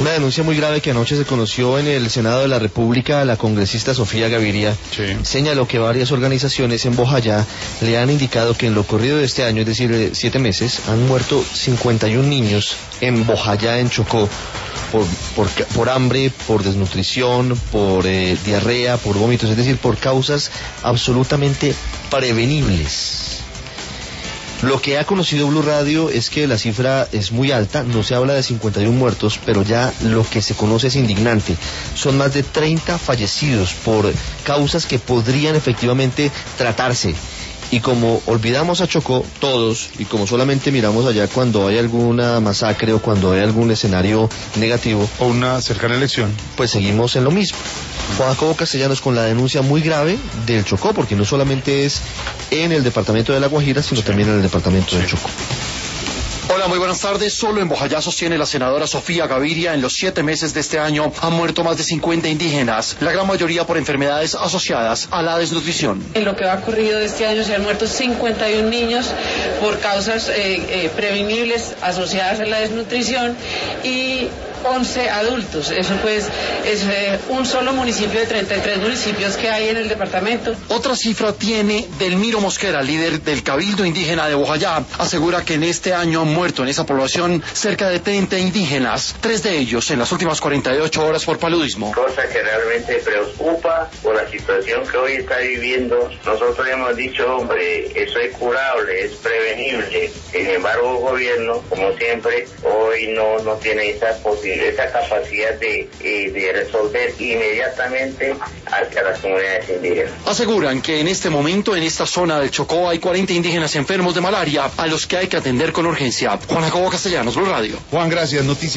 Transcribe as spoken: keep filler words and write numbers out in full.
Una denuncia muy grave que anoche se conoció en el Senado de la República. La congresista Sofía Gaviria sí. señaló que varias organizaciones en Bojayá le han indicado que en lo corrido de este año, es decir, siete meses, han muerto cincuenta y un niños en Bojayá, en Chocó, por, por, por hambre, por desnutrición, por eh, diarrea, por vómitos, es decir, por causas absolutamente prevenibles. Lo que ha conocido Blue Radio es que la cifra es muy alta, no se habla de cincuenta y uno muertos, pero ya lo que se conoce es indignante. Son más de treinta fallecidos por causas que podrían efectivamente tratarse. Y como olvidamos a Chocó, todos, y como solamente miramos allá cuando hay alguna masacre o cuando hay algún escenario negativo, o una cercana elección, pues seguimos en lo mismo. Juan Jacobo Castellanos con la denuncia muy grave del Chocó, porque no solamente es en el departamento de La Guajira, sino sí. también en el departamento sí. del Chocó. Hola, muy buenas tardes. Solo en Bojayá, sostiene la senadora Sofía Gaviria, en los siete meses de este año han muerto más de cincuenta indígenas, la gran mayoría por enfermedades asociadas a la desnutrición. En lo que va ocurrido de este año se han muerto cincuenta y un niños por causas eh, eh, prevenibles asociadas a la desnutrición y once adultos. Eso pues es eh, un solo municipio de treinta y tres municipios que hay en el departamento. Otra cifra tiene Delmiro Mosquera, líder del Cabildo Indígena de Bojayá. Asegura que en este año han muerto en esa población cerca de treinta indígenas, tres de ellos en las últimas cuarenta y ocho horas por paludismo. Cosa que realmente preocupa por la situación que hoy está viviendo. Nosotros hemos dicho, hombre, eso es curable, es prevenible. Sin embargo, el gobierno, como siempre, hoy no, no tiene esa posibilidad, esa capacidad de, eh, de resolver inmediatamente hacia las comunidades indígenas. Aseguran que en este momento en esta zona del Chocó hay cuarenta indígenas enfermos de malaria a los que hay que atender con urgencia. Juan Jacobo Castellanos, Blue Radio. Juan, gracias. Noticias.